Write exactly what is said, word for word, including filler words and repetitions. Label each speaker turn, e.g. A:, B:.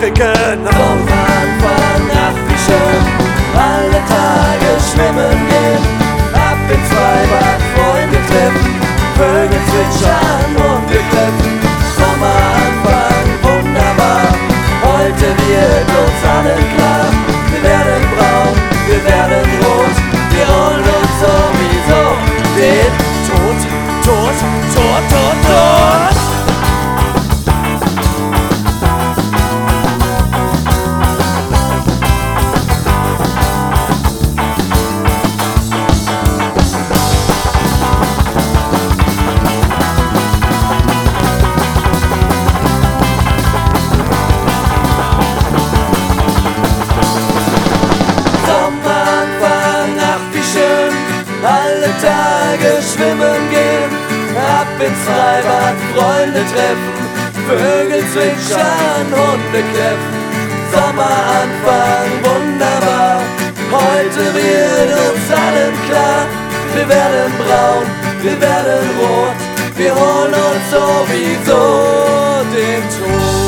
A: trinken.
B: Sommeranfang, ach wie schön, alle Tage schwimmen gehen, ab ins Freibad, Freunde treffen, Vögel zwitschern und wir kläffen. Sommeranfang, wunderbar, heute wird uns allen klar, wir werden braun, wir werden rot, wir holen uns sowieso den
A: Tod, Tod, Tod, Tod, Tod.
B: Alle Tage schwimmen gehen, ab ins Freibad, Freunde treffen, Vögel zwitschern, Hunde kläffen. Sommeranfang, wunderbar, heute wird uns allen klar, wir werden braun, wir werden rot, wir holen uns sowieso den Tod.